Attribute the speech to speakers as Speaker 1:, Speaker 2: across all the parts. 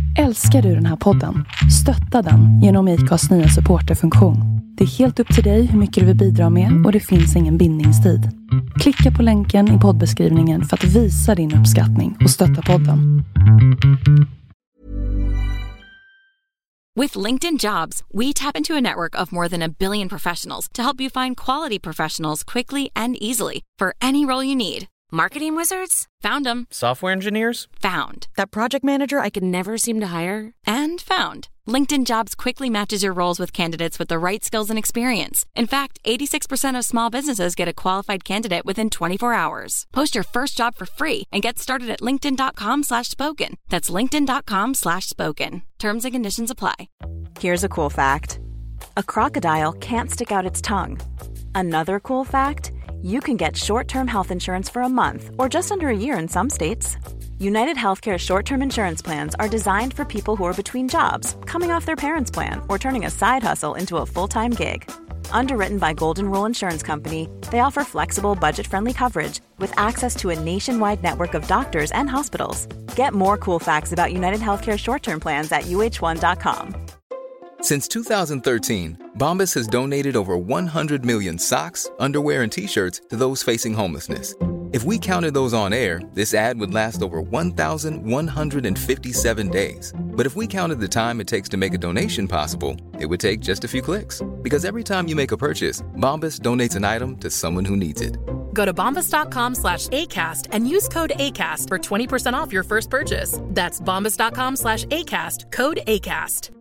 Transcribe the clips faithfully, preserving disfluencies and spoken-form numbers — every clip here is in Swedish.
Speaker 1: Älskar du den här podden? Stötta den genom ICAs nya supporterfunktion. Det är helt upp till dig hur mycket du vill bidra med och det finns ingen bindningstid. Klicka på länken i poddbeskrivningen för att visa din uppskattning och stötta podden.
Speaker 2: With LinkedIn Jobs, we tap into a network of more than a billion professionals to help you find quality professionals quickly and easily for any role you need. Marketing wizards? Found them.
Speaker 3: Software engineers?
Speaker 2: Found.
Speaker 4: That project manager I could never seem to hire?
Speaker 2: And found. LinkedIn Jobs quickly matches your roles with candidates with the right skills and experience. In fact, eighty-six percent of small businesses get a qualified candidate within twenty-four hours. Post your first job for free and get started at linkedin.com slash spoken. That's linkedin.com slash spoken. Terms and conditions apply.
Speaker 5: Here's a cool fact. A crocodile can't stick out its tongue. Another cool fact, you can get short-term health insurance for a month or just under a year in some states. United Healthcare short-term insurance plans are designed for people who are between jobs, coming off their parents' plan, or turning a side hustle into a full-time gig. Underwritten by Golden Rule Insurance Company, they offer flexible, budget-friendly coverage with access to a nationwide network of doctors and hospitals. Get more cool facts about United Healthcare short-term plans at U H one dot com.
Speaker 6: Since two thousand thirteen, Bombas has donated over one hundred million socks, underwear, and T-shirts to those facing homelessness. If we counted those on air, this ad would last over one thousand one hundred fifty-seven days. But if we counted the time it takes to make a donation possible, it would take just a few clicks. Because every time you make a purchase, Bombas donates an item to someone who needs it.
Speaker 7: Go to bombas.com slash ACAST and use code ACAST for twenty percent off your first purchase. That's bombas.com slash ACAST, code ACAST.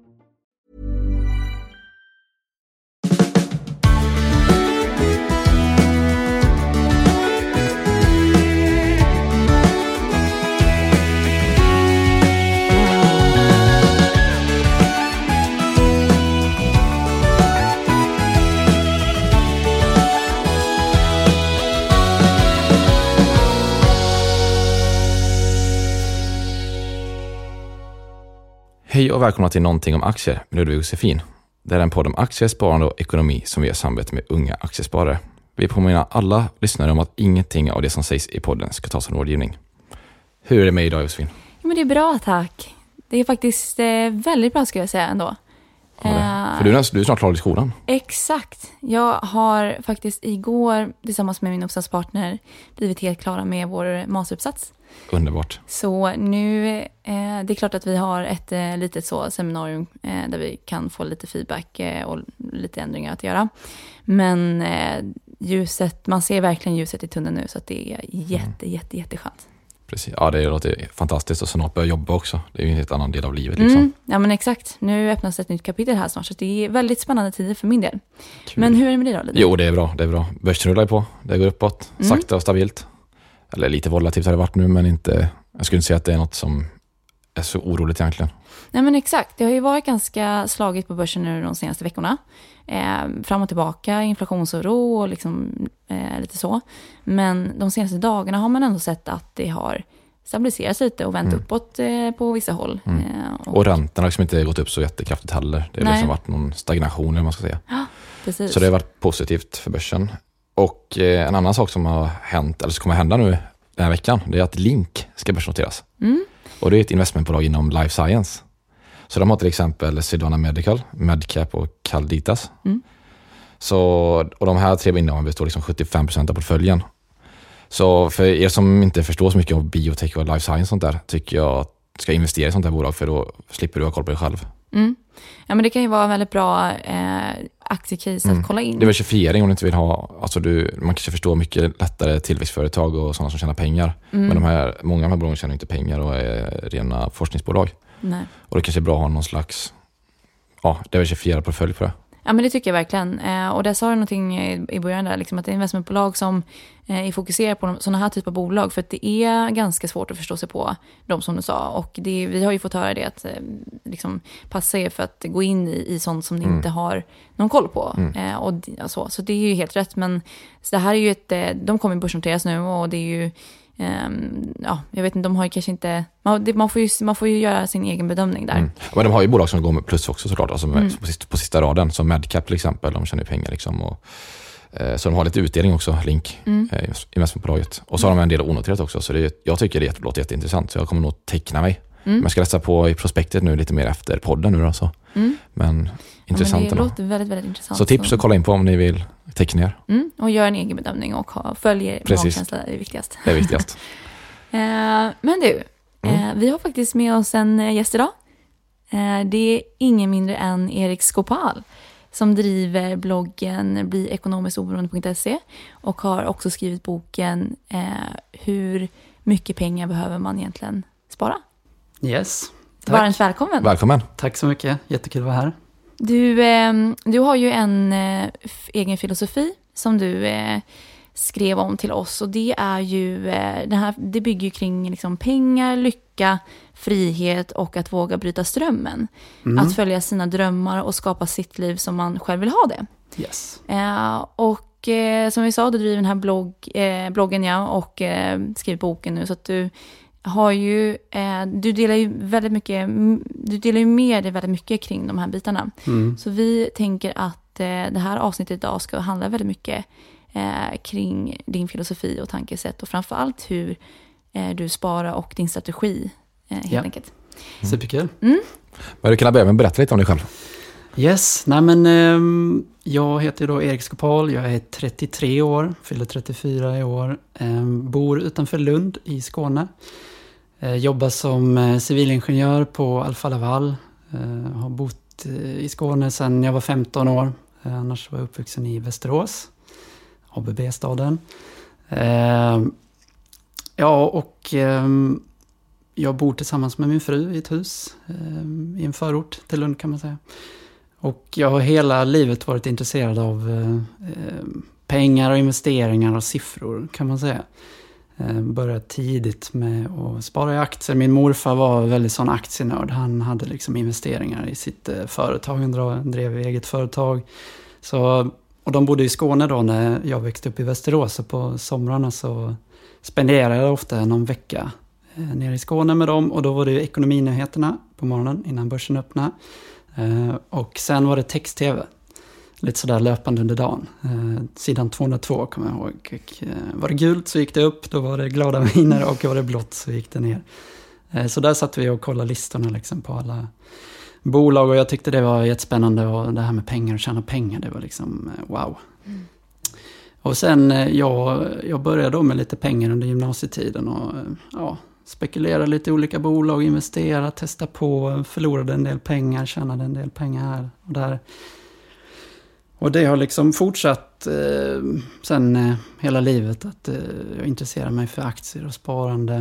Speaker 8: Hej och välkomna till Någonting om aktier med Ludvig och Josefin. Det är en podd om aktier, sparande och ekonomi som vi har samarbete med unga aktiesparare. Vi påminner alla lyssnare om att ingenting av det som sägs i podden ska tas som rådgivning. Hur är det med idag, Josefin?
Speaker 9: Ja, men det är bra, tack. Det är faktiskt eh, väldigt bra, ska jag säga ändå.
Speaker 8: Ja, det. För du är, du är snart klar i skolan.
Speaker 9: Exakt. Jag har faktiskt igår tillsammans med min uppsatspartner blivit helt klara med vår masteruppsats.
Speaker 8: Underbart.
Speaker 9: Så nu, eh, det är klart att vi har ett eh, litet så seminarium eh, där vi kan få lite feedback eh, och lite ändringar att göra. Men eh, ljuset, man ser verkligen ljuset i tunneln nu, så att det är jätte, mm. jätte, jätteskönt.
Speaker 8: Precis. Ja, det låter fantastiskt och snart börja jobba också. Det är ju en helt annan del av livet liksom.
Speaker 9: Mm, ja, men exakt. Nu öppnas ett nytt kapitel här snart, så det är väldigt spännande tider för min del. Kul. Men hur är det med dig då, Lidl?
Speaker 8: Jo, det är bra. Det är bra. Börsen rullar på. Det går uppåt. Mm. Sakta och stabilt. Eller lite volatilt har det varit nu, men inte, jag skulle inte säga att det är något som är så oroligt egentligen.
Speaker 9: Nej, men exakt. Det har ju varit ganska slagigt på börsen nu de senaste veckorna. Eh, fram och tillbaka, inflationsoro och liksom, eh, lite så. Men de senaste dagarna har man ändå sett att det har stabiliserats lite och vänt mm. uppåt eh, på vissa håll.
Speaker 8: Mm.
Speaker 9: Eh, och...
Speaker 8: och räntorna har liksom inte gått upp så jättekraftigt heller. Det har liksom varit någon stagnation, eller man ska säga.
Speaker 9: Ja, precis.
Speaker 8: Så det har varit positivt för börsen. Och eh, en annan sak som har hänt, eller som kommer hända nu den här veckan, det är att Link ska börsnoteras. Mm. Och det är ett investmentbolag inom life science. Så de har till exempel Sedona Medical, Medcap och Calditas. Mm. Så, och de här tre innehaven består liksom sjuttiofem procent av portföljen. Så för er som inte förstår så mycket av biotech och life science och sånt där, tycker jag att ska investera i sånt här bolag, för då slipper du ha koll på dig själv.
Speaker 9: Mm. Ja, men det kan ju vara en väldigt bra eh, aktiecase mm. att kolla in.
Speaker 8: Diversifiering om du inte vill ha, alltså du, man kanske förstår mycket lättare tillväxtföretag och sådana som tjänar pengar. Mm. Men de här, många av de här bolagen tjänar inte pengar och är rena forskningsbolag.
Speaker 9: Nej.
Speaker 8: Och det kanske är bra att ha någon slags ja, diversifierad portfölj på det.
Speaker 9: Ja, men det tycker jag verkligen. Eh, och där sa du någonting i början där, liksom att det är investmentbolag som eh, är fokuserar på sådana här typer av bolag, för att det är ganska svårt att förstå sig på de som du sa. Och det, vi har ju fått höra det att eh, liksom, passa er för att gå in i, i sånt som ni mm. inte har någon koll på. Mm. Eh, och så. så det är ju helt rätt. Men så det här är ju ett, de kommer börsnoteras nu, och det är ju Um, ja, jag vet inte, de har ju kanske inte man, det, man, får ju, man får ju göra sin egen bedömning där. Mm.
Speaker 8: Men de har ju bolag som går med plus också såklart, alltså med,
Speaker 9: mm.
Speaker 8: på, sista, på sista raden, som Medcap till exempel, de tjänar ju pengar liksom, och, eh, så de har lite utdelning också, Link, mm. eh, investmentbolaget, och så har de en del onoterat också, så det, jag tycker det är jättebra, jätteintressant, så jag kommer nog teckna mig Mm. Jag ska läsa på i prospektet nu lite mer efter podden nu då. Så. Mm. Men intressant.
Speaker 9: Ja, men det låter väldigt, väldigt intressant.
Speaker 8: Så tips att kolla in på om ni vill teckna er.
Speaker 9: Mm. Och gör en egen bedömning och ha, följer magkänsla är viktigast.
Speaker 8: Det är viktigast.
Speaker 9: eh, men du,
Speaker 8: mm.
Speaker 9: eh, vi har faktiskt med oss en gäst idag. Eh, det är ingen mindre än Erik Skopal som driver bloggen bli ekonomiskt oberoende punkt se och har också skrivit boken eh, Hur mycket pengar behöver man egentligen spara?
Speaker 3: Yes, tack.
Speaker 9: Varmt välkommen.
Speaker 8: Välkommen.
Speaker 3: Tack så mycket, jättekul att vara här.
Speaker 9: Du, eh, du har ju en eh, f- egen filosofi som du eh, skrev om till oss och det är ju eh, det, här, det bygger ju kring liksom, pengar, lycka, frihet och att våga bryta strömmen. Mm. Att följa sina drömmar och skapa sitt liv som man själv vill ha det.
Speaker 3: Yes.
Speaker 9: Eh, och eh, som vi sa, du driver den här blogg, eh, bloggen ja, och eh, skriver boken nu så att du har ju, eh, du delar ju väldigt mycket, du delar ju med dig väldigt mycket kring de här bitarna. Mm. Så vi tänker att eh, det här avsnittet idag ska handla väldigt mycket eh, kring din filosofi och tankesätt och framförallt hur eh, du sparar och din strategi eh, helt
Speaker 3: ja.
Speaker 9: enkelt.
Speaker 3: Mm. Superkul.
Speaker 9: Mm.
Speaker 8: Men du kan börja med att berätta lite om dig själv.
Speaker 3: Yes, nej men eh, jag heter då Erik Skopal, jag är trettiotre år, fyller trettiofyra i år, eh, bor utanför Lund i Skåne. Eh, jobbar som eh, civilingenjör på Alfa Laval, eh, har bott eh, i Skåne sedan jag var femton år, eh, annars var jag uppvuxen i Västerås, A B B-staden. Eh, ja och eh, jag bor tillsammans med min fru i ett hus eh, i en förort till Lund kan man säga. Och jag har hela livet varit intresserad av eh, pengar och investeringar och siffror kan man säga. Eh, började tidigt med att spara i aktier. Min morfar var väldigt sån aktienörd. Han hade liksom investeringar i sitt eh, företag. Han drev eget företag. Så, och de bodde i Skåne då när jag växte upp i Västerås. Så på somrarna så spenderade jag ofta någon vecka eh, nere i Skåne med dem. Och då var det ju ekonominyheterna på morgonen innan börsen öppnade. Uh, och sen var det text-tv. Lite sådär löpande under dagen. Uh, sidan tvåhundratvå kommer jag ihåg. Och, uh, var det gult så gick det upp. Då var det glada miner. Och var det blått så gick det ner. Uh, så där satt vi och kollade listorna liksom, på alla bolag. Och jag tyckte det var jättespännande. Och det här med pengar och tjäna pengar. Det var liksom uh, wow. Mm. Och sen uh, jag, jag började då med lite pengar under gymnasietiden. Och uh, ja... spekulera lite i olika bolag, investera, testa på, förlorade en del pengar, tjänade en del pengar här och där. Och det har liksom fortsatt eh, sen eh, hela livet att eh, jag intresserar mig för aktier och sparande.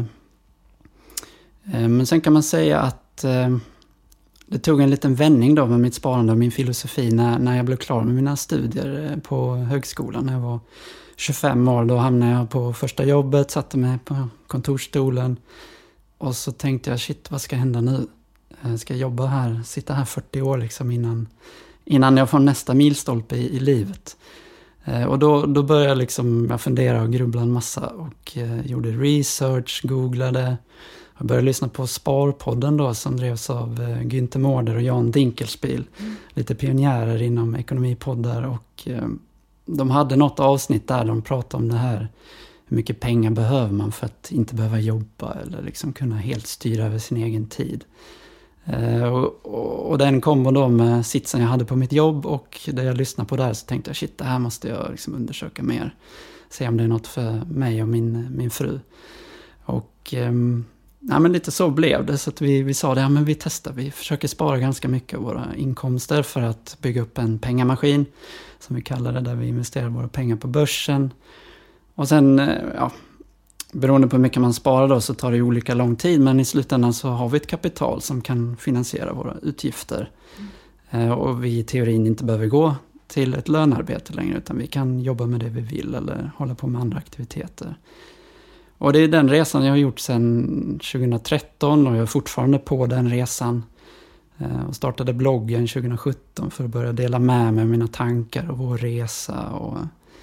Speaker 3: Eh, men sen kan man säga att eh, det tog en liten vändning då med mitt sparande och min filosofi när, när jag blev klar med mina studier på högskolan när jag var tjugofem år. Då hamnade jag på första jobbet, satte mig på kontorsstolen och så tänkte jag, shit, vad ska hända nu? Jag ska jobba här, sitta här fyrtio år liksom innan, innan jag får nästa milstolpe i, i livet. Eh, och då, då började jag liksom, jag fundera och grubbla en massa och eh, gjorde research, googlade. Jag började lyssna på Sparpodden då som drevs av eh, Günther Mårder och Jan Dinkelspiel. Mm. Lite pionjärer inom ekonomipoddar och eh, de hade något avsnitt där de pratade om det här. Hur mycket pengar behöver man för att inte behöva jobba eller liksom kunna helt styra över sin egen tid. Eh, och, och, och den kom då med sitsen jag hade på mitt jobb och det jag lyssnade på där så tänkte jag, shit, det här måste jag liksom undersöka mer. Se om det är något för mig och min, min fru. Och eh, ja, men lite så blev det. Så att vi, vi sa det, ja men vi testar. Vi försöker spara ganska mycket av våra inkomster för att bygga upp en pengamaskin. Som vi kallar det, där vi investerar våra pengar på börsen. Och sen, ja, beroende på hur mycket man sparar då så tar det ju olika lång tid. Men i slutändan så har vi ett kapital som kan finansiera våra utgifter. Mm. Och vi i teorin inte behöver gå till ett lönearbete längre. Utan vi kan jobba med det vi vill eller hålla på med andra aktiviteter. Och det är den resan jag har gjort sedan tjugohundratretton och jag är fortfarande på den resan. Och startade bloggen tjugosjutton för att börja dela med mig av mina tankar och vår resa. Och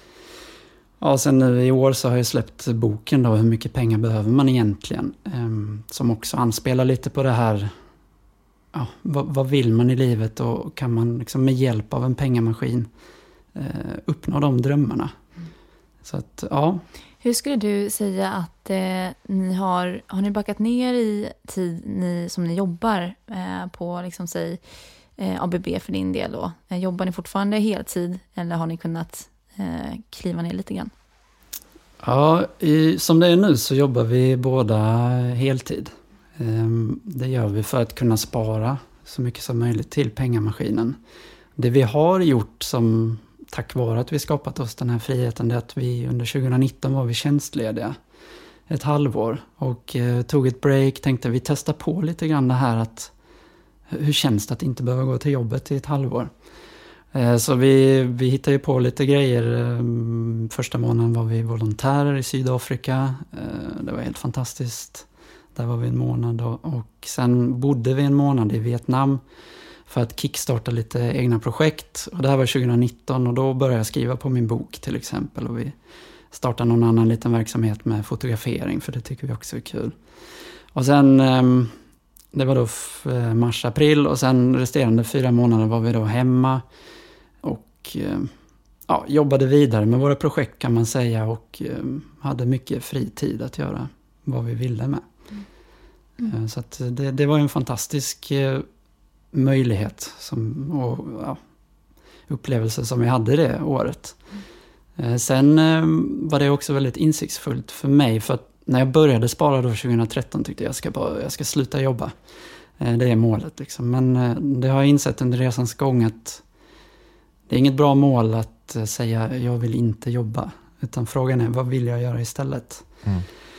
Speaker 3: ja, sen nu i år så har jag släppt boken då, Hur mycket pengar behöver man egentligen? Som också anspelar lite på det här, ja, vad, vad vill man i livet och kan man liksom med hjälp av en pengamaskin uppnå de drömmarna? Mm. Så att, ja.
Speaker 9: Hur skulle du säga att eh, ni har, har ni backat ner i tid ni, som ni jobbar eh, på liksom, säg, eh, A B B för din del då? Eh, jobbar ni fortfarande heltid eller har ni kunnat eh, kliva ner lite grann?
Speaker 3: Ja, i, som det är nu så jobbar vi båda heltid. Eh, det gör vi för att kunna spara så mycket som möjligt till pengamaskinen. Det vi har gjort som tack vare att vi skapat oss den här friheten är att vi under tjugonitton var vi tjänstlediga ett halvår och eh, tog ett break, tänkte vi testar på lite grann det här att hur känns det att inte behöva gå till jobbet i ett halvår. Eh, så vi, vi hittade ju på lite grejer. Eh, första månaden var vi volontärer i Sydafrika. Eh, det var helt fantastiskt. Där var vi en månad och, och sen bodde vi en månad i Vietnam för att kickstarta lite egna projekt. Och det här var tjugonitton och då började jag skriva på min bok till exempel. Och vi startade någon annan liten verksamhet med fotografering för det tycker vi också är kul. Och sen, det var då mars, april och sen resterande fyra månader var vi då hemma. Och ja, jobbade vidare med våra projekt kan man säga och hade mycket fritid att göra vad vi ville med. Mm. Så att det, det var en fantastisk möjlighet som, och ja, upplevelse som vi hade det året. Mm. Sen var det också väldigt insiktsfullt för mig för att när jag började spara då tjugonitretton tyckte jag ska bara, jag ska sluta jobba. Det är målet liksom. Men det har jag insett under resans gång att det är inget bra mål att säga jag vill inte jobba. Utan frågan är vad vill jag göra istället? Mm.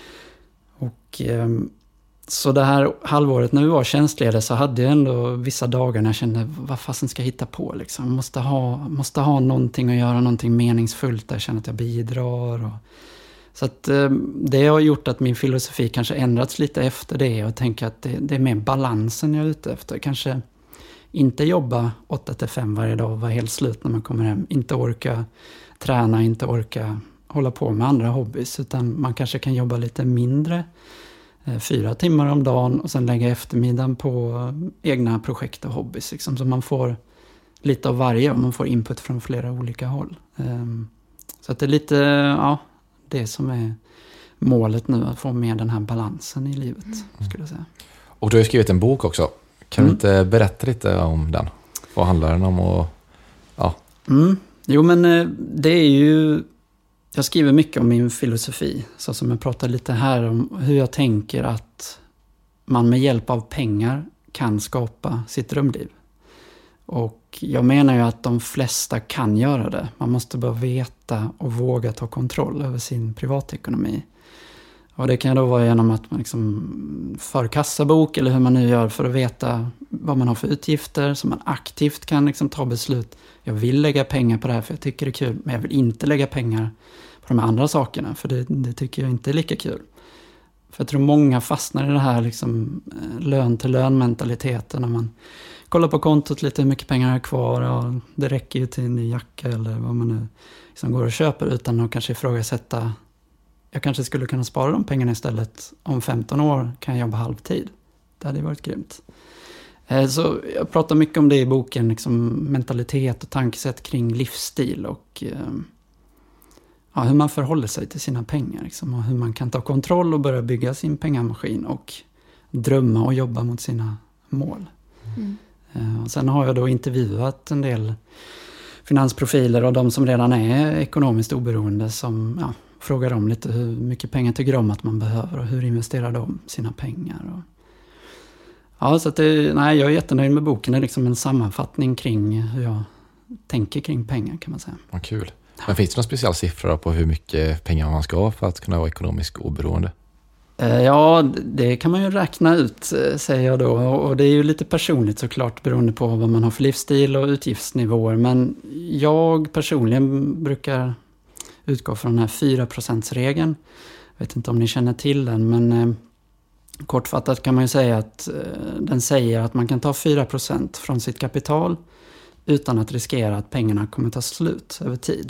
Speaker 3: Och så det här halvåret när vi var tjänstlediga så hade jag ändå vissa dagar när jag kände vad fasen ska jag hitta på liksom. Jag måste ha, måste ha någonting att göra, någonting meningsfullt där jag känner att jag bidrar. Och, så att det har gjort att min filosofi kanske ändrats lite efter det och tänker att det, det är mer balansen jag är ute efter. Kanske inte jobba åtta till fem varje dag och vara helt slut när man kommer hem. Inte orka träna, inte orka hålla på med andra hobbys utan man kanske kan jobba lite mindre. Fyra timmar om dagen och sen lägga eftermiddagen på egna projekt och hobbys. Liksom, så man får lite av varje och man får input från flera olika håll. Så att det är lite ja, det som är målet nu, att få med den här balansen i livet mm. skulle jag säga.
Speaker 8: Och du har ju skrivit en bok också. Kan
Speaker 3: mm.
Speaker 8: du inte berätta lite om den? Vad handlar den om? Och, ja.
Speaker 3: mm. Jo men det är ju jag skriver mycket om min filosofi, så som jag pratar lite här om hur jag tänker att man med hjälp av pengar kan skapa sitt drömliv. Och jag menar ju att de flesta kan göra det. Man måste bara veta och våga ta kontroll över sin privatekonomi. Och det kan då vara genom att man liksom för kassabok eller hur man nu gör för att veta vad man har för utgifter. Så man aktivt kan liksom ta beslut. Jag vill lägga pengar på det här för jag tycker det är kul. Men jag vill inte lägga pengar på de andra sakerna för det, det tycker jag inte är lika kul. För jag tror många fastnar i det här liksom, lön till lön mentaliteten. När man kollar på kontot lite hur mycket pengar är kvar. Och det räcker ju till en ny jacka eller vad man nu liksom går och köper utan att kanske ifrågasätta. Jag kanske skulle kunna spara de pengarna istället. Om femton år kan jag jobba halvtid. Det hade varit grymt. Så jag pratar mycket om det i boken. Liksom mentalitet och tankesätt kring livsstil. Och ja, hur man förhåller sig till sina pengar. Liksom, och hur man kan ta kontroll och börja bygga sin pengamaskin. Och drömma och jobba mot sina mål. Mm. Och sen har jag då intervjuat en del finansprofiler. Och de som redan är ekonomiskt oberoende. Som ja, frågar om lite hur mycket pengar tycker de att man behöver. Och hur investerar de sina pengar. Och ja, så att det, nej, jag är jättenöjd med boken. Det är liksom en sammanfattning kring hur jag tänker kring pengar kan man säga.
Speaker 8: Vad kul. Men finns det någon speciell siffra på hur mycket pengar man ska ha för att kunna vara ekonomiskt oberoende?
Speaker 3: Ja, det kan man ju räkna ut, säger jag då. Och det är ju lite personligt såklart beroende på vad man har för livsstil och utgiftsnivåer. Men jag personligen brukar utgå från den här fyra procent-regeln. Jag vet inte om ni känner till den, men kortfattat kan man ju säga att den säger att man kan ta fyra procent från sitt kapital utan att riskera att pengarna kommer ta slut över tid.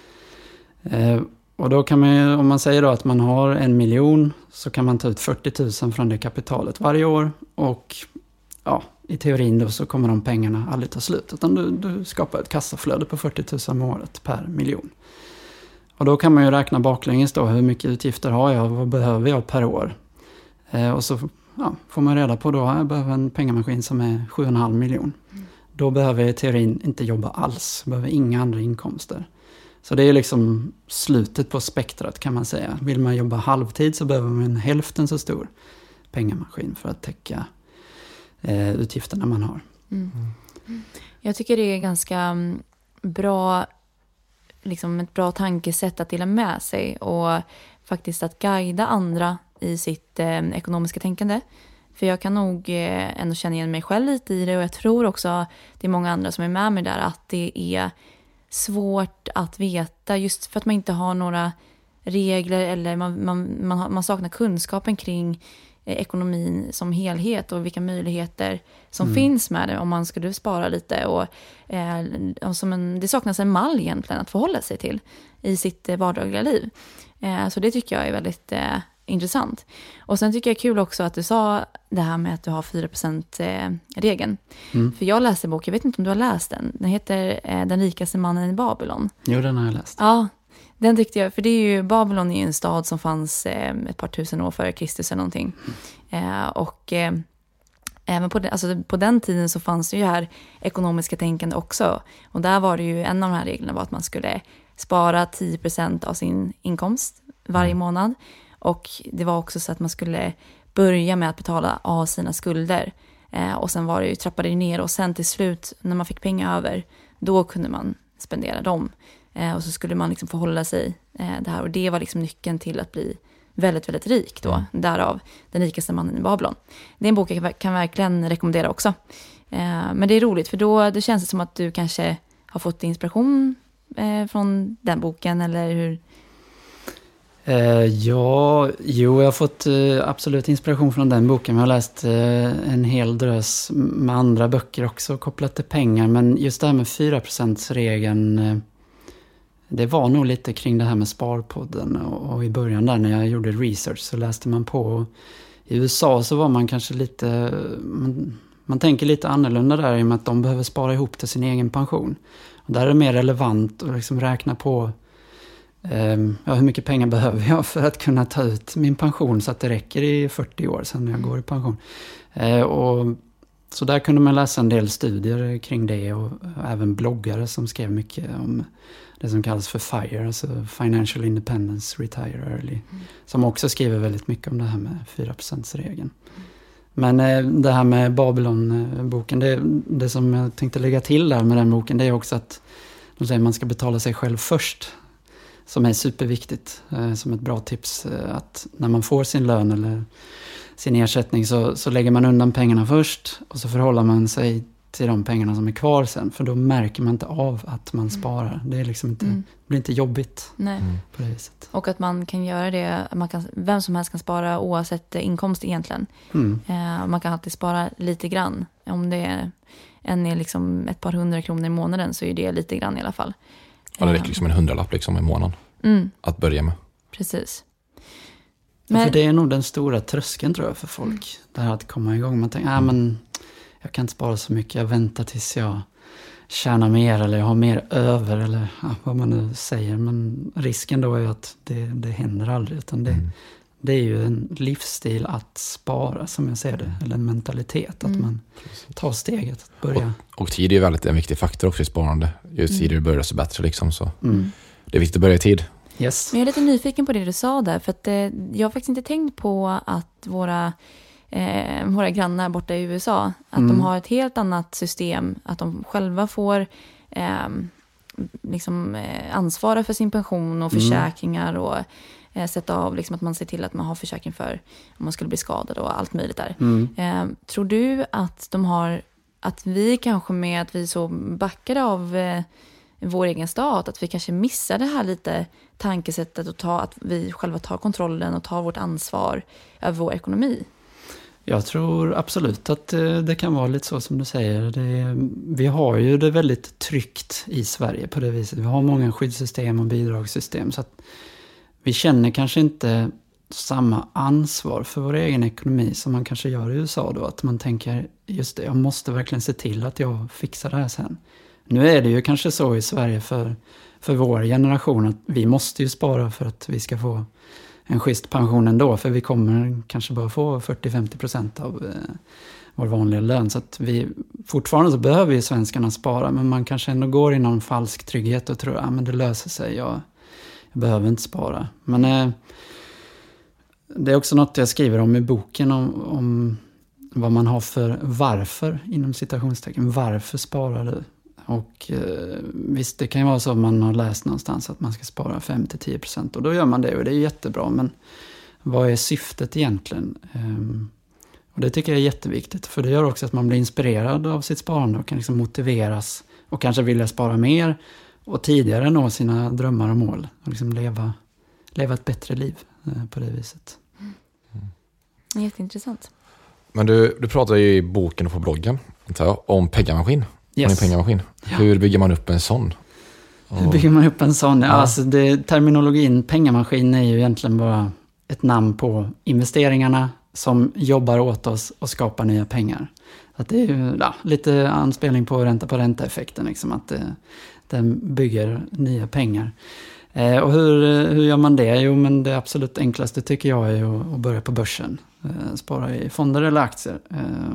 Speaker 3: Och då kan man ju, om man säger då att man har en miljon så kan man ta ut fyrtio tusen från det kapitalet varje år. Och ja, i teorin då så kommer de pengarna aldrig ta slut. Utan du, du skapar ett kassaflöde på fyrtio tusen om året per miljon. Och då kan man ju räkna baklänges då, hur mycket utgifter har jag, vad behöver jag per år? Eh, och så ja, får man reda på då, jag behöver en pengamaskin som är sju komma fem miljoner. Mm. Då behöver jag i teorin inte jobba alls, behöver inga andra inkomster. Så det är liksom slutet på spektrat kan man säga. Vill man jobba halvtid så behöver man en hälften så stor pengamaskin för att täcka eh, utgifterna man har.
Speaker 9: Mm. Mm. Jag tycker det är ganska bra, liksom ett bra tankesätt att dela med sig och faktiskt att guida andra i sitt eh, ekonomiska tänkande. För jag kan nog eh, ändå känna igen mig själv lite i det, och jag tror också det är många andra som är med mig där, att det är svårt att veta just för att man inte har några regler eller man, man, man, man saknar kunskapen kring eh, ekonomin som helhet och vilka möjligheter som mm. finns med det om man skulle spara lite. Och, eh, och som en, det saknas en mall egentligen att förhålla sig till i sitt eh, vardagliga liv. Eh, så det tycker jag är väldigt eh, intressant. Och sen tycker jag kul också att du sa det här med att du har fyra procent-regeln. Mm. För jag läste en bok, jag vet inte om du har läst den. Den heter eh, Den rikaste mannen i Babylon.
Speaker 3: Jo, den har jag läst.
Speaker 9: Ja, den tyckte jag. För det är ju, Babylon är ju en stad som fanns eh, ett par tusen år före Kristus eller någonting. Mm. Eh, och eh, även på, de, alltså på den tiden så fanns det ju här ekonomiska tänkande också. Och där var det ju, en av de här reglerna var att man skulle spara tio procent av sin inkomst varje månad. Och det var också så att man skulle börja med att betala av sina skulder. Eh, och sen var det ju, trappade det ner. Och sen till slut, när man fick pengar över, då kunde man spendera dem. Eh, och så skulle man liksom förhålla sig eh, det här. Och det var liksom nyckeln till att bli väldigt, väldigt rik då. Mm. Därav Den rikaste mannen i Babylon. Det är en bok jag kan verkligen rekommendera också. Eh, men det är roligt, för då det känns det som att du kanske har fått inspiration eh, från den boken, eller hur?
Speaker 3: Eh, ja, jo, jag har fått eh, absolut inspiration från den boken. Jag har läst eh, en hel drös med andra böcker också kopplat till pengar. Men just det här med fyra procent-regeln, eh, det var nog lite kring det här med Sparpodden. Och, och i början där när jag gjorde research så läste man på. I U S A så var man kanske lite, man, man tänker lite annorlunda där i och med att de behöver spara ihop till sin egen pension. Och där är det mer relevant att liksom räkna på ja, hur mycket pengar behöver jag för att kunna ta ut min pension så att det räcker i fyrtio år sedan jag går i pension. Eh, och, så där kunde man läsa en del studier kring det, och även bloggare som skrev mycket om det som kallas för FIRE, alltså Financial Independence Retire Early, mm. som också skriver väldigt mycket om det här med fyra procent-regeln. Mm. Men eh, det här med Babylon-boken, det, det som jag tänkte lägga till där med den boken, det är också att de säger att man ska betala sig själv först. Som är superviktigt, eh, som ett bra tips, eh, att när man får sin lön eller sin ersättning så, så lägger man undan pengarna först och så förhåller man sig till de pengarna som är kvar sen, för då märker man inte av att man sparar. Det är liksom inte, mm. blir inte jobbigt.
Speaker 9: Nej. Mm.
Speaker 3: På det viset.
Speaker 9: Och att man kan göra det, man kan, vem som helst kan spara oavsett inkomst egentligen. Mm. Eh, man kan alltid spara lite grann. Om det är, en är liksom ett par hundra kronor i månaden så är det lite grann i alla fall.
Speaker 8: Ja, det räcker liksom en hundralapp liksom i månaden mm. att börja med.
Speaker 9: Precis.
Speaker 3: Men... Ja, för det är nog den stora tröskeln tror jag för folk. Mm. Det här att komma igång. Man tänker, ah, men jag kan inte spara så mycket. Jag väntar tills jag tjänar mer eller jag har mer över eller ja, vad man nu säger. Men risken då är att det, det händer aldrig. Utan det, mm. det är ju en livsstil att spara som jag ser det. Eller en mentalitet att mm. man tar steget att börja.
Speaker 8: Och, och tid är ju väldigt en viktig faktor också i sparande. Ju tidigare mm. du börjar så bättre liksom. Så.
Speaker 3: Mm.
Speaker 8: Det är viktigt att börja i tid.
Speaker 3: Yes.
Speaker 9: Men jag är lite nyfiken på det du sa där. För att eh, jag har faktiskt inte tänkt på att våra, eh, våra grannar borta i U S A, att mm. de har ett helt annat system. Att de själva får eh, liksom, eh, ansvara för sin pension och försäkringar mm. och eh, sätta av liksom, att man ser till att man har försäkring för om man skulle bli skadad och allt möjligt där.
Speaker 3: Mm.
Speaker 9: Eh, tror du att de har, att vi kanske med att vi så backade av eh, vår egen stat, att vi kanske missar det här lite tankesättet och ta, att vi själva tar kontrollen och tar vårt ansvar över vår ekonomi?
Speaker 3: Jag tror absolut att det kan vara lite så som du säger. Det, vi har ju det väldigt tryggt i Sverige på det viset. Vi har många skyddssystem och bidragssystem så att vi känner kanske inte samma ansvar för vår egen ekonomi som man kanske gör i U S A då. Att man tänker, just det, jag måste verkligen se till att jag fixar det här sen. Nu är det ju kanske så i Sverige för, för vår generation att vi måste ju spara för att vi ska få en schysst pension ändå. För vi kommer kanske bara få fyrtio till femtio procent av eh, vår vanliga lön. Så att vi, fortfarande så behöver ju svenskarna spara, men man kanske ändå går i någon falsk trygghet och tror att ah, men det löser sig, jag, jag behöver inte spara. Men eh, det är också något jag skriver om i boken om, om vad man har för varför, inom citationstecken, varför sparar du? Och eh, visst, det kan ju vara så att man har läst någonstans att man ska spara fem till tio procent och då gör man det och det är jättebra, men vad är syftet egentligen? Um, och det tycker jag är jätteviktigt, för det gör också att man blir inspirerad av sitt sparande och kan liksom motiveras och kanske vilja spara mer och tidigare nå sina drömmar och mål och liksom leva, leva ett bättre liv eh, på det viset.
Speaker 9: Mm. Jätteintressant.
Speaker 8: Men du, du pratar ju i boken och på bloggen antar jag, om pengamaskin.
Speaker 3: Yes.
Speaker 8: En pengamaskin. Ja. Hur bygger man upp en sån?
Speaker 3: Hur bygger man upp en sån? Ja, ja. Alltså det, terminologin pengamaskin är ju egentligen bara ett namn på investeringarna som jobbar åt oss och skapar nya pengar. Att det är ju ja, lite anspelning på ränta på ränta-effekten. Liksom, att det, den bygger nya pengar. Eh, och hur, hur gör man det? Jo, men det absolut enklaste tycker jag är att, att börja på börsen. Eh, spara i fonder eller aktier. Eh,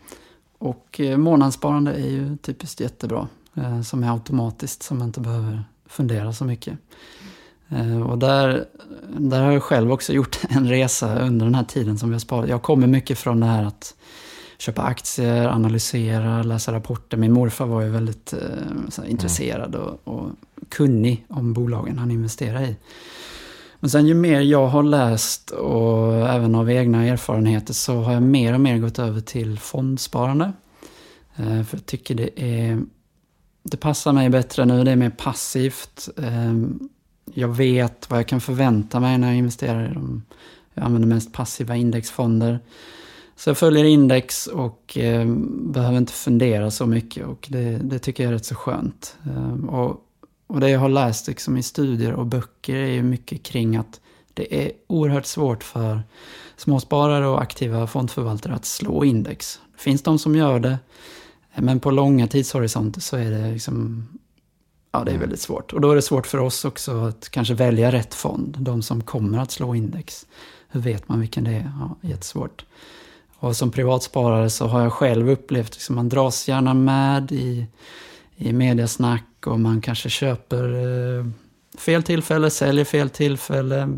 Speaker 3: och eh, månadssparande är ju typiskt jättebra. Eh, som är automatiskt, som man inte behöver fundera så mycket. Eh, och där, där har jag själv också gjort en resa under den här tiden som vi har sparat. Jag kommer mycket från det här att köpa aktier, analysera, läsa rapporter. Min morfar var ju väldigt eh, så här, intresserad och, och kunnig om bolagen han investerar i. Men sen ju mer jag har läst och även av egna erfarenheter så har jag mer och mer gått över till fondsparande. Eh, för jag tycker det är det passar mig bättre nu, det är mer passivt. Eh, jag vet vad jag kan förvänta mig när jag investerar i dem. Jag använder mest passiva indexfonder. Så jag följer index och eh, behöver inte fundera så mycket och det, det tycker jag är rätt så skönt. Eh, och, och det jag har läst liksom i studier och böcker är ju mycket kring att det är oerhört svårt för småsparare och aktiva fondförvaltare att slå index. Det finns de som gör det, men på långa tidshorisonter så är det liksom, ja, det är väldigt svårt. Och då är det svårt för oss också att kanske välja rätt fond, de som kommer att slå index. Hur vet man vilken det är? Ja, jättesvårt. Och som privatsparare så har jag själv upplevt att liksom man dras gärna med i, i mediasnack och man kanske köper eh, fel tillfälle, säljer fel tillfälle.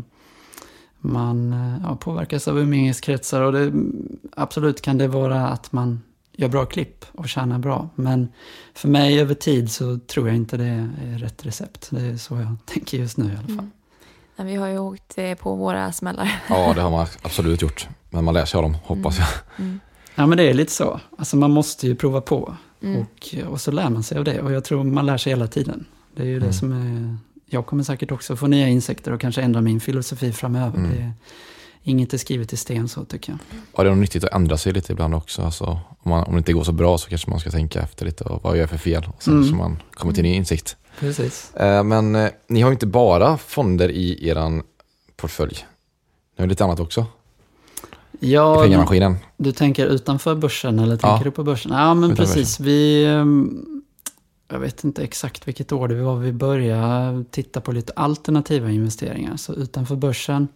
Speaker 3: Man ja, påverkas av umgängeskretsar och det, absolut kan det vara att man gör bra klipp och tjänar bra. Men för mig över tid så tror jag inte det är rätt recept. Det är så jag tänker just nu i alla fall.
Speaker 9: Mm. Ja, vi har ju åkt på våra smällar.
Speaker 8: Ja, det har man absolut gjort. Men man lär sig av dem, hoppas jag.
Speaker 9: Mm. Mm.
Speaker 3: Ja, men det är lite så. Alltså man måste ju prova på.
Speaker 9: Mm.
Speaker 3: Och, och så lär man sig av det. Och jag tror man lär sig hela tiden. Det är ju mm. det som är... Jag kommer säkert också få nya insikter och kanske ändra min filosofi framöver. Mm. Det är, inget är skrivet i sten så tycker jag.
Speaker 8: Ja, det är nog nyttigt att ändra sig lite ibland också. Alltså, om, man, om det inte går så bra så kanske man ska tänka efter lite och vad jag gör för fel. Och sen mm. så man kommer till ny insikt.
Speaker 3: Precis.
Speaker 8: Eh, men eh, ni har ju inte bara fonder i eran portfölj. Ni har lite annat också.
Speaker 3: Ja,
Speaker 8: i pengamaskinen.
Speaker 3: Du, du tänker utanför börsen eller tänker ja. du på börsen? Ja, men utanför precis. Börsen. Vi... Jag vet inte exakt vilket år det var vi började titta på lite alternativa investeringar. Så utanför börsen.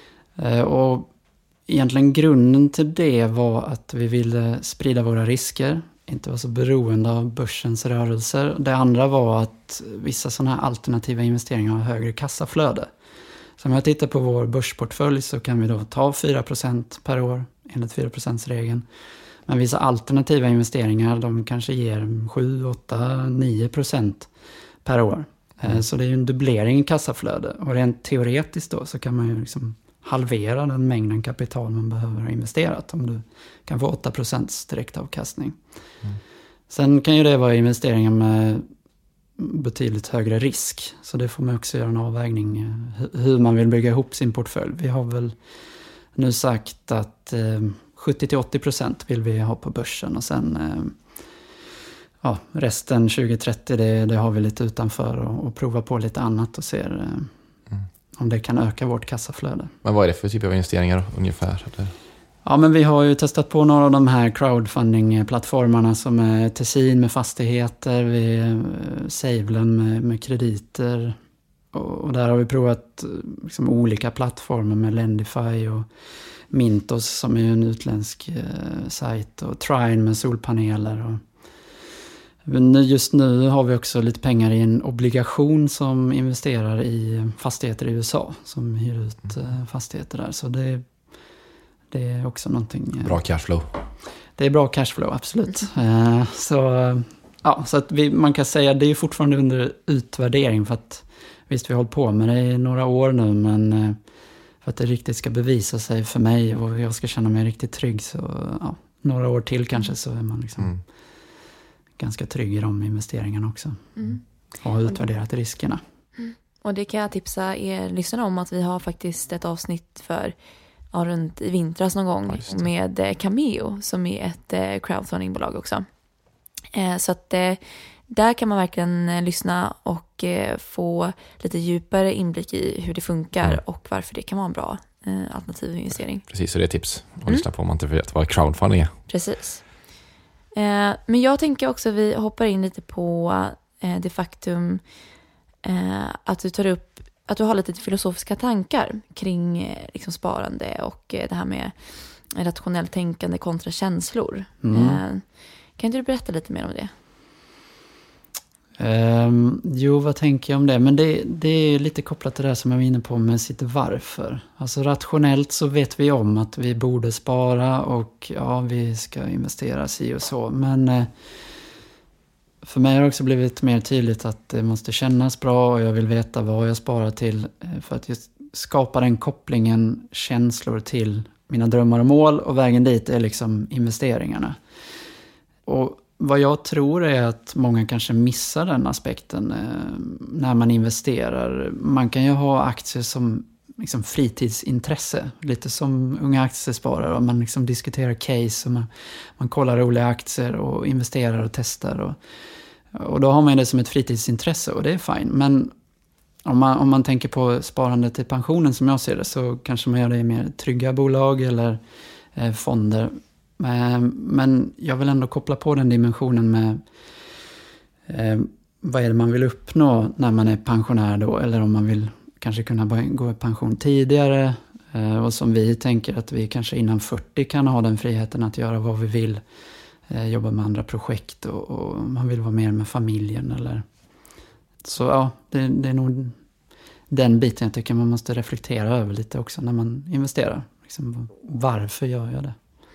Speaker 3: Och egentligen grunden till det var att vi ville sprida våra risker. Inte vara så beroende av börsens rörelser. Det andra var att vissa sådana här alternativa investeringar har högre kassaflöde. Så om jag tittar på vår börsportfölj så kan vi då ta fyra procent per år enligt fyra procent-regeln. Men vissa alternativa investeringar de kanske ger sju, åtta, nio procent per år. Mm. Så det är ju en dubblering i kassaflöde. Och rent teoretiskt då så kan man ju liksom halvera den mängden kapital man behöver ha investerat. Om du kan få åtta procent direktavkastning. Mm. Sen kan ju det vara investeringar med betydligt högre risk. Så det får man också göra en avvägning hur man vill bygga ihop sin portfölj. Vi har väl nu sagt att sjuttio till åttio procent vill vi ha på börsen och sen ja, resten tjugo till trettio det, det har vi lite utanför och, och prova på lite annat och ser mm. om det kan öka vårt kassaflöde.
Speaker 8: Men vad är det för typ av investeringar ungefär? Eller?
Speaker 3: Ja, men vi har ju testat på några av de här crowdfunding-plattformarna som är Tessin med fastigheter, vi Savelen med, med krediter. Och, och där har vi provat liksom olika plattformar med Lendify och Mintos som är en utländsk eh, sajt och Trine med solpaneler. Och just nu har vi också lite pengar i en obligation som investerar i fastigheter i U S A som hyr ut eh, fastigheter där. Så det, det är också någonting... Eh,
Speaker 8: bra cashflow.
Speaker 3: Det är bra cashflow, absolut. Eh, så ja, så att vi, man kan säga att det är fortfarande under utvärdering för att visst vi har hållit på med det i några år nu men eh, för att det riktigt ska bevisa sig för mig och jag ska känna mig riktigt trygg så ja, några år till kanske så är man liksom mm. ganska trygg i de investeringarna också. Mm. Och har utvärderat riskerna.
Speaker 9: Mm. Och det kan jag tipsa er lyssnare om att vi har faktiskt ett avsnitt för ja, runt i vintras någon gång ja, med Cameo som är ett crowdfundingbolag också. Eh, så att eh, där kan man verkligen eh, lyssna och eh, få lite djupare inblick i hur det funkar mm. och varför det kan vara en bra eh, alternativ investering.
Speaker 8: Precis, så det är tips att mm. lyssna på om man inte vet vad crowdfunding är.
Speaker 9: Precis. Eh, men jag tänker också att vi hoppar in lite på eh, det faktum eh, att du tar upp, att du har lite filosofiska tankar kring eh, liksom sparande och eh, det här med rationellt tänkande kontra känslor. Mm. Eh, kan inte du berätta lite mer om det?
Speaker 3: Um, jo, vad tänker jag om det? Men det, det är lite kopplat till det som jag var inne på med sitt varför. Alltså rationellt så vet vi om att vi borde spara och ja, vi ska investera sig och så. Men eh, för mig har det också blivit mer tydligt att det måste kännas bra och jag vill veta vad jag sparar till eh, för att just skapa den kopplingen, känslor till mina drömmar och mål och vägen dit är liksom investeringarna. Och vad jag tror är att många kanske missar den aspekten eh, när man investerar. Man kan ju ha aktier som liksom fritidsintresse. Lite som unga aktiesparare. Och man liksom diskuterar case och man, man kollar roliga aktier och investerar och testar. Och, och då har man det som ett fritidsintresse och det är fine. Men om man, om man tänker på sparande till pensionen som jag ser det så kanske man gör det i mer trygga bolag eller eh, fonder. Men jag vill ändå koppla på den dimensionen med eh, vad är det man vill uppnå när man är pensionär då. Eller om man vill kanske kunna gå i pension tidigare. Eh, och som vi tänker att vi kanske innan fyrtio kan ha den friheten att göra vad vi vill. Eh, jobba med andra projekt och, och man vill vara mer med familjen. Eller. Så ja, det, det är nog den biten jag tycker man måste reflektera över lite också när man investerar. Liksom, varför gör jag det?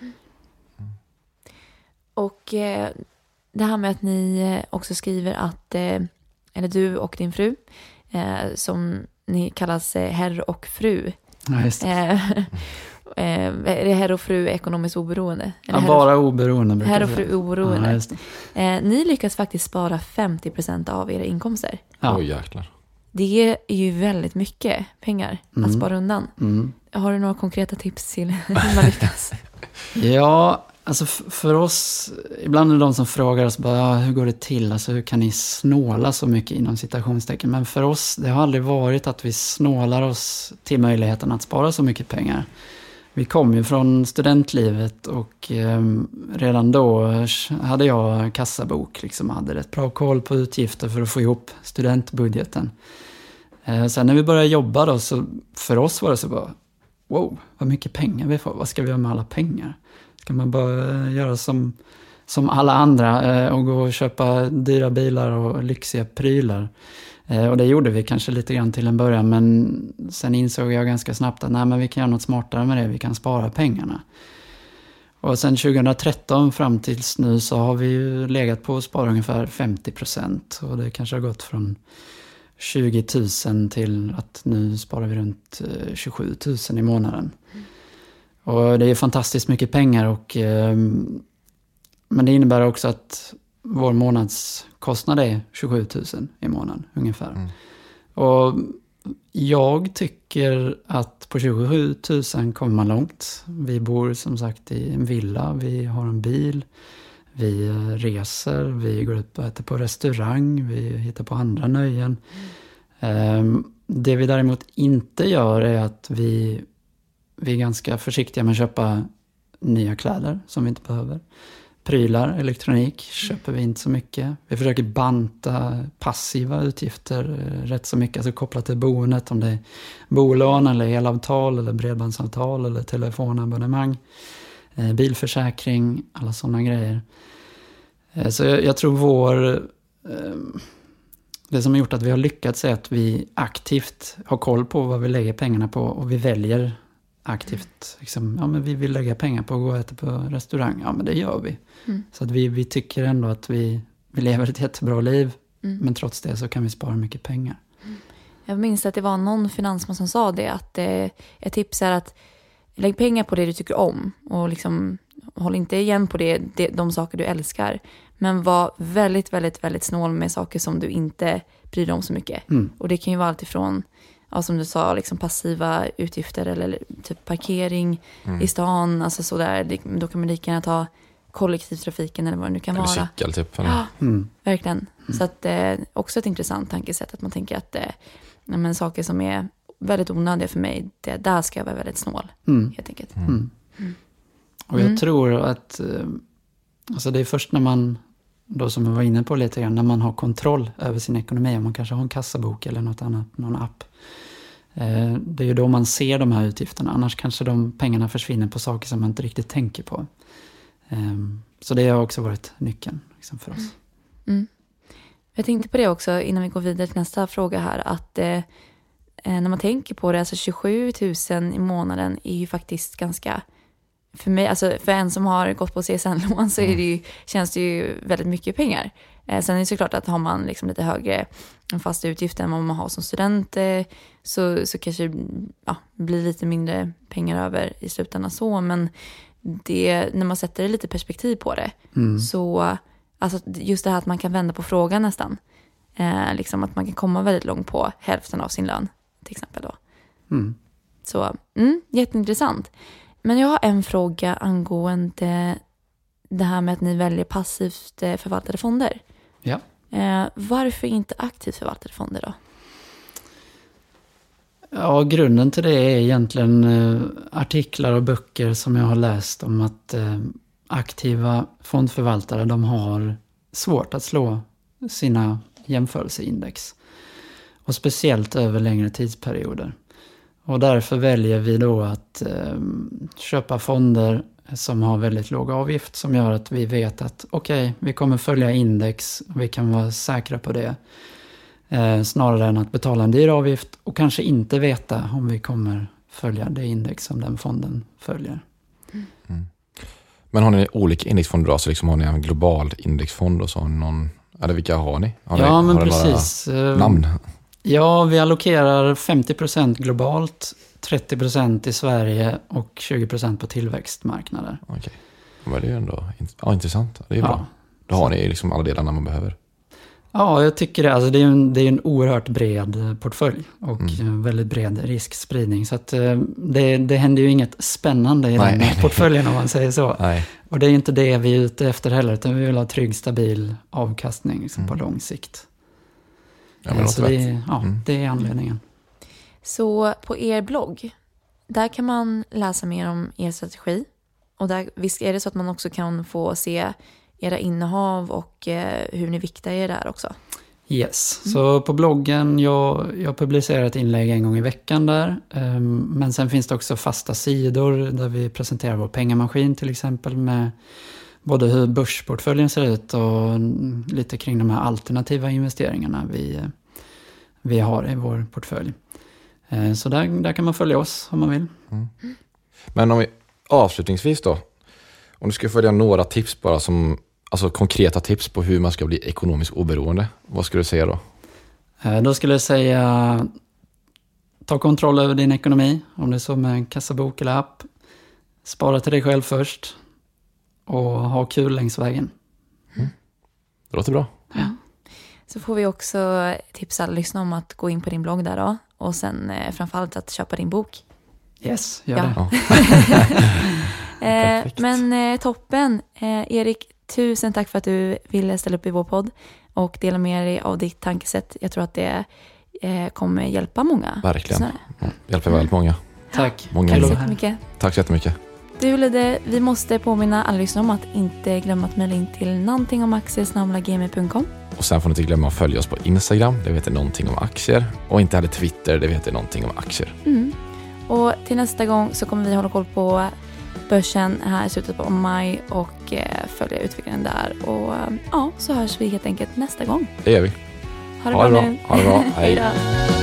Speaker 9: Och eh, det här med att ni också skriver att, eh, eller du och din fru, eh, som ni kallas eh, herr och fru.
Speaker 3: Ja, just det. Eh,
Speaker 9: eh, är det herr och fru ekonomiskt oberoende?
Speaker 3: Eller ja, bara oberoende.
Speaker 9: Herr och fru oberoende.
Speaker 3: Ja, just det.
Speaker 9: Eh, ni lyckas faktiskt spara femtio procent av era inkomster.
Speaker 8: Ja. Oj, jäklar.
Speaker 9: Det är ju väldigt mycket pengar mm. att spara undan.
Speaker 3: Mm.
Speaker 9: Har du några konkreta tips till hur man lyckas?
Speaker 3: Ja, alltså för oss, ibland är det de som frågar oss bara, ja, hur går det till? Alltså hur kan ni snåla så mycket inom citationstecken? Men för oss, det har aldrig varit att vi snålar oss till möjligheten att spara så mycket pengar. Vi kom ju från studentlivet och eh, redan då hade jag kassabok, liksom hade rätt bra koll på utgifter för att få ihop studentbudgeten. Eh, sen när vi började jobba då, så för oss var det så bara, wow, vad mycket pengar vi får, vad ska vi göra med alla pengar? Ska man bara göra som, som alla andra eh, och gå och köpa dyra bilar och lyxiga prylar? Eh, och det gjorde vi kanske lite grann till en början, men sen insåg jag ganska snabbt att nej, men vi kan göra något smartare med det, vi kan spara pengarna. Och sen tjugohundratretton fram tills nu så har vi ju legat på att spara ungefär femtio procent och det kanske har gått från tjugo tusen till att nu sparar vi runt tjugosju tusen i månaden. Mm. Och det är fantastiskt mycket pengar och eh, men det innebär också att vår månadskostnad är tjugosju tusen i månaden ungefär. Mm. Och jag tycker att på tjugosju tusen kommer man långt. Vi bor som sagt i en villa, vi har en bil, vi reser, vi går ut och äter på restaurang, vi hittar på andra nöjen. Mm. Eh, det vi däremot inte gör är att vi Vi är ganska försiktiga med att köpa nya kläder som vi inte behöver. Prylar, elektronik köper vi inte så mycket. Vi försöker banta passiva utgifter rätt så mycket. Alltså kopplat till boendet, om det är bolån eller elavtal eller bredbandsavtal eller telefonabonnemang. Eh, bilförsäkring, alla sådana grejer. Eh, så jag, jag tror vår... Eh, det som har gjort att vi har lyckats är att vi aktivt har koll på vad vi lägger pengarna på. Och vi väljer aktivt. Liksom, ja, men vi vill lägga pengar på att gå och äta på restaurang. Ja, men det gör vi. Mm. Så att vi, vi tycker ändå att vi, vi lever ett jättebra liv. Mm. Men trots det så kan vi spara mycket pengar.
Speaker 9: Mm. Jag minns att det var någon finansman som sa det. Att eh, ett tips är att lägg pengar på det du tycker om. Och liksom, håll inte igen på det, det, de saker du älskar. Men var väldigt, väldigt, väldigt snål med saker som du inte bryr dig om så mycket. Mm. Och det kan ju vara allt ifrån, ja, som du sa, liksom passiva utgifter eller typ parkering mm. i stan. Alltså sådär, då kan man lika gärna ta kollektivtrafiken eller vad det nu kan
Speaker 8: eller
Speaker 9: vara.
Speaker 8: Cykel typ. Eller?
Speaker 9: Ja, mm. verkligen. Mm. Så att eh, också ett intressant tankesätt att man tänker att eh, men, saker som är väldigt onödiga för mig, det, där ska jag vara väldigt snål. Mm. Helt enkelt.
Speaker 3: Mm. Mm. Och jag mm. tror att eh, alltså det är först när man, då som jag var inne på lite grann, när man har kontroll över sin ekonomi, om man kanske har en kassabok eller något annat, någon app. Eh, det är ju då man ser de här utgifterna. Annars kanske de pengarna försvinner på saker som man inte riktigt tänker på. Eh, så det har också varit nyckeln liksom, för oss. Mm.
Speaker 9: Mm. Jag tänkte på det också innan vi går vidare till nästa fråga här. Att eh, när man tänker på det, alltså tjugosju tusen i månaden är ju faktiskt ganska... För mig, alltså för en som har gått på C S N-lån så är det ju, känns det ju väldigt mycket pengar. Eh, sen är det såklart att har man liksom lite högre fasta utgifter än vad man har som student eh, så, så kanske ja, blir lite mindre pengar över i slutändan så. Men det, när man sätter lite perspektiv på det mm. så alltså just det här att man kan vända på frågan nästan. Eh, liksom att man kan komma väldigt långt på hälften av sin lön till exempel då. Mm. Så mm, jätteintressant. Men jag har en fråga angående det här med att ni väljer passivt förvaltade fonder.
Speaker 3: Ja.
Speaker 9: Eh, varför inte aktivt förvaltade fonder då?
Speaker 3: Ja, grunden till det är egentligen eh, artiklar och böcker som jag har läst om att eh, aktiva fondförvaltare, de har svårt att slå sina jämförelseindex. Och speciellt över längre tidsperioder. Och därför väljer vi då att eh, köpa fonder som har väldigt låg avgift som gör att vi vet att okej, okay, vi kommer följa index och vi kan vara säkra på det. Eh, snarare än att betala en dyr avgift och kanske inte veta om vi kommer följa det index som den fonden följer.
Speaker 8: Mm. Mm. Men har ni olika indexfonder då? Så liksom har ni en global indexfond och så har ni någon, eller vilka har ni? Har
Speaker 3: ja,
Speaker 8: ni,
Speaker 3: men
Speaker 8: har
Speaker 3: precis.
Speaker 8: Namn?
Speaker 3: Ja, vi allokerar femtio procent globalt, trettio procent i Sverige och tjugo procent på tillväxtmarknader.
Speaker 8: Okej, okay. Men det är ju ändå ja, intressant. Det är ja. bra. Då har ni liksom alla delarna man behöver.
Speaker 3: Ja, jag tycker det. Alltså det är en, det är en oerhört bred portfölj och mm. väldigt bred riskspridning. Så att det, det händer ju inget spännande i nej, den nej, portföljen om man säger så. Nej. Och det är inte det vi är ute efter heller, utan vi vill ha trygg, stabil avkastning liksom, mm. på lång sikt.
Speaker 8: Ja, men
Speaker 3: så det, ja, mm. det är anledningen.
Speaker 9: Så på er blogg, där kan man läsa mer om er strategi. Och där, visst är det så att man också kan få se era innehav och eh, hur ni viktar er där också?
Speaker 3: Yes, mm. så på bloggen, jag, jag publicerar ett inlägg en gång i veckan där. Um, men sen finns det också fasta sidor där vi presenterar vår pengamaskin till exempel med både hur börsportföljen ser ut och lite kring de här alternativa investeringarna vi, vi har i vår portfölj. Så där, där kan man följa oss om man vill. Mm.
Speaker 8: Men om vi avslutningsvis då, om du ska följa några tips bara som, alltså konkreta tips på hur man ska bli ekonomiskt oberoende, vad skulle du säga då?
Speaker 3: Då skulle jag säga ta kontroll över din ekonomi, om det är så med kassabok eller app. Spara till dig själv först. Och ha kul längs vägen.
Speaker 8: Mm. Det låter bra.
Speaker 9: Ja. Så får vi också tipsa alla lyssna om att gå in på din blogg där då. Och sen eh, framförallt att köpa din bok.
Speaker 3: Yes, gör
Speaker 9: ja.
Speaker 3: det.
Speaker 9: Ja. eh, men eh, toppen. Eh, Erik, tusen tack för att du ville ställa upp i vår podd. Och dela med dig av ditt tankesätt. Jag tror att det eh, kommer hjälpa många.
Speaker 8: Verkligen. Mm. Hjälper väldigt många.
Speaker 3: Tack.
Speaker 8: Många
Speaker 9: tack så jättemycket.
Speaker 8: Tack så jättemycket.
Speaker 9: Du Lide, vi måste påminna alla lyssnare om att inte glömma att mejla in till någonting om aktier snabel-a gmail punkt com.
Speaker 8: Och sen får ni inte glömma att följa oss på Instagram, det vet någonting om aktier. Och inte heller Twitter, det vet någonting om aktier.
Speaker 9: Mm. Och till nästa gång så kommer vi hålla koll på börsen här i slutet på maj och eh, följa utvecklingen där. Och ja, så hörs vi helt enkelt nästa gång.
Speaker 8: Det gör vi.
Speaker 9: Ha det
Speaker 8: ha
Speaker 9: bra
Speaker 8: det
Speaker 9: nu.
Speaker 8: Ha det bra. Hej.
Speaker 9: Hej då.